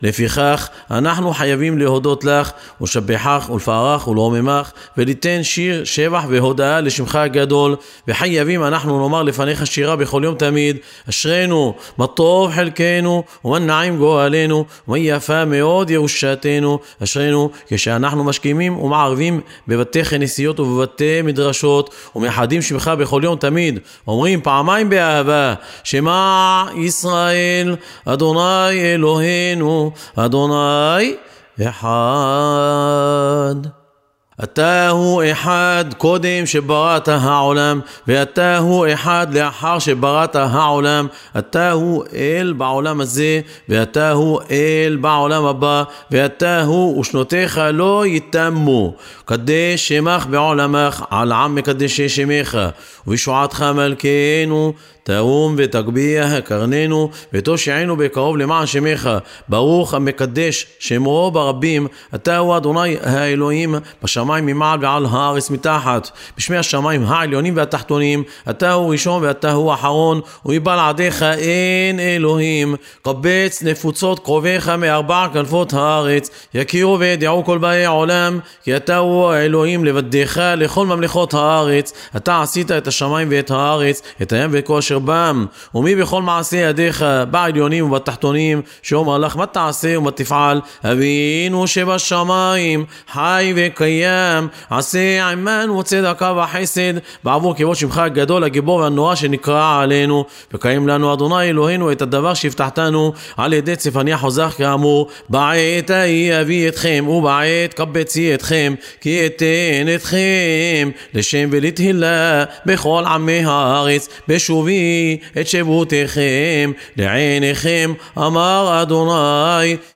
לפיכך אנחנו חייבים להודות לך ולשבחך ולפארך ולרוממך וליתן שיר שבח והודאה לשמך הגדול, וחייבים אנחנו נאמר לפניך שירה בכל יום תמיד. אשרינו מה טוב חלקנו ומה נעים גואלנו ומה יפה מאוד ירושתנו. אשרינו כשאנחנו משכימים ומערבים בבתי כנסיות ובבתי מדרשות ומייחדים שמך בכל יום תמיד, אומרים פעמיים באהבה שמע ישראל אדוני אלוהינו אדוני אחד. אתה הוא אחד קודם שבראת העולם, ואתה הוא אחד לאחר שבראת העולם. אתה הוא אל בעולם הזה, ואתה הוא אל בעולם הבא, ואתה הוא ושנותיך לא יתמו. קדש שמך בעולמך, על עם מקדש שמך, ובישועתך מלכנו תרום ותגביה קרננו ותושענו בקרוב למען שמך. ברוך המקדש שמו ברבים. אתה הוא אדוני האלוהים בשמיים ממעל ועל הארץ מתחת, בשמי השמיים העליונים והתחתונים. אתה הוא ראשון ואתה הוא אחרון, ומבלעדיך אין אלוהים. קבץ נפוצות קרוביך מארבע כנפות הארץ, יכירו וידעו כל באי העולם כי אתה הוא האלוהים לבדך לכל ממלכות הארץ. אתה עשית את השמיים ואת הארץ, את הים וכל אשר בם, ומי בכל מעשה ידיך בעליונים ובתחתונים, שאומר לך מה תעשה ומה תפעל. אבינו שבשמיים חי וקיים, עשה עמנו וצדקה וחסד בעבור כבוד שמך הגדול הגיבור והנורא שנקרא עלינו, וקיים לנו אדוני אלוהינו את הדבר שהבטחתנו על ידי צפניה חוזך כאמור. בעת ההיא אביא אתכם ובעת קבצי אתכם, כי אתן אתכם לשם ולתהילה בכל עמי הארץ, בשובי את שבותיכם לעיניכם אמר אדוני.